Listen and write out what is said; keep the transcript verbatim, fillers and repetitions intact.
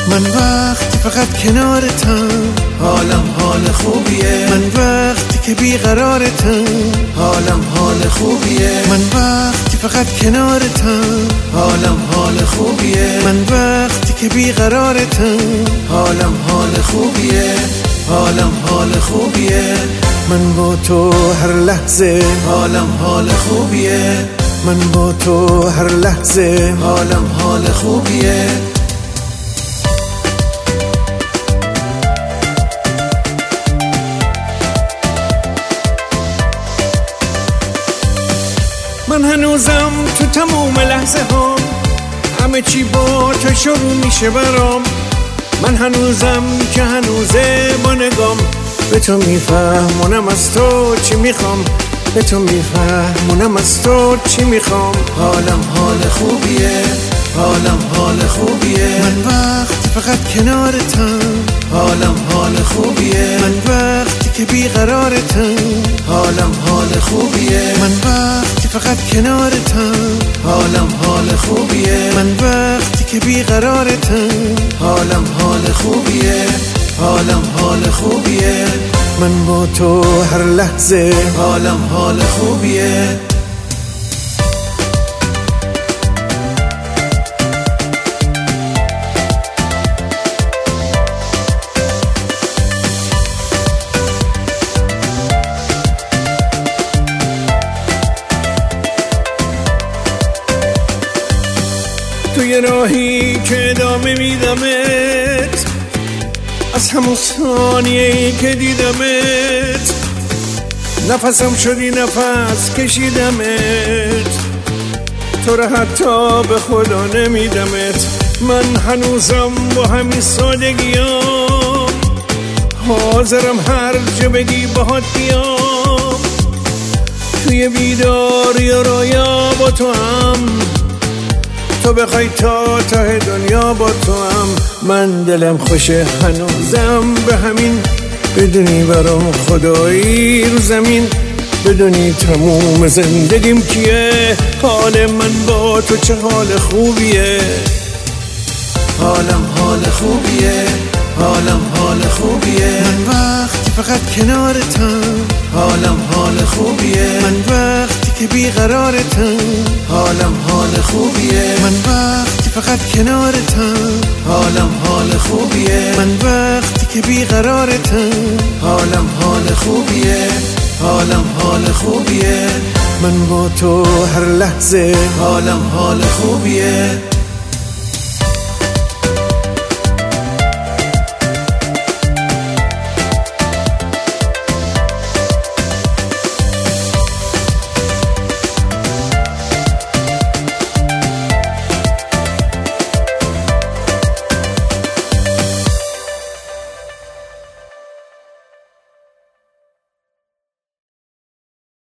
من وقتی فقط کنارتم حالم حال خوبیه. من وقتی که بیقرارتم حالم حال خوبیه. من وقتی فقط کنارتم حالم حال خوبیه. من وقتی که بیقرارتم حالم حال خوبیه. حالم حال خوبیه. من با تو هر لحظه حالم حال خوبیه. من با تو هر لحظه حالم حال خوبیه. من هنوزم تو تموم لحظه ها همه چی با تو شروع میشه برام. من هنوزم که هنوزه با نگام به تو میفهمونم از تو چی میخوام. به تو میفهمونم از تو چی میخوام. حالم حال خوبیه. حالم حال خوبیه. من وقتی فقط کنارتم حالم حال خوبیه. من وقتی که بیقرارتم حالم حال خوبیه. من وقتی فقط کنارتم حالم حال خوبیه. من وقتی که بیقرارتم حالم حال خوبیه. حالم حال خوبیه. من با تو هر لحظه حالم حال خوبیه. توی راهی که ادامه میدمت از همون ثانیه‌ای که دیدمت نفسم شدی نفس کشیدمت. تو رو حتی به خدا نمیدمت. من هنوزم با همین سادگیام حاضرم هر جا بگی باهات بیام. توی بیداری و رویا با تو هم تو بخوای تا ته دنیا با تو هم. من دلم خوشه هنوزم به همین بدونی برام خدایی رو زمین. بدونی تموم زندگیم کیه. حال من با تو چه حال خوبیه. حالم حال خوبیه. حالم حال خوبیه. من وقتی فقط کنارتم حالم حال خوبیه. من وقتی که بیقرارتم حالم حال خوبیه. من وقتی فقط کنارتم حالم حال خوبیه. من وقتی که بیقرارتم حالم حال خوبیه. حالم حال خوبیه. من با تو هر لحظه حالم حال خوبیه.